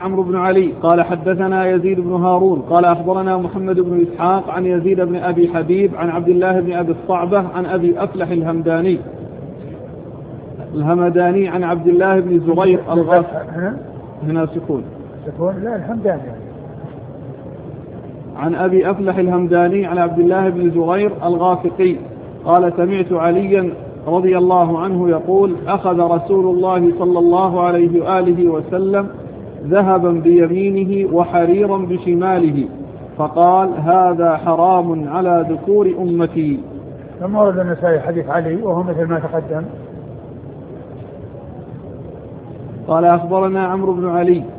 عمرو بن علي قال حدثنا يزيد بن هارون قال أخبرنا محمد بن إسحاق عن يزيد بن أبي حبيب عن عبد الله بن أبي الصعبة عن أبي أفلح الهمداني عن عبد الله بن زبير الغافقي. هنا سكون لا الحمداني. عن أبي أفلح الهمداني عن عبد الله بن زبير الغافقي قال سمعت عليا رضي الله عنه يقول أخذ رسول الله صلى الله عليه وآله وسلم ذهبا بيمينه وحريرا بشماله فقال هذا حرام على ذكور أمتي. ثم ورد النسائي حديث علي وهو مثل ما تقدم. قال أخبرنا عمرو بن علي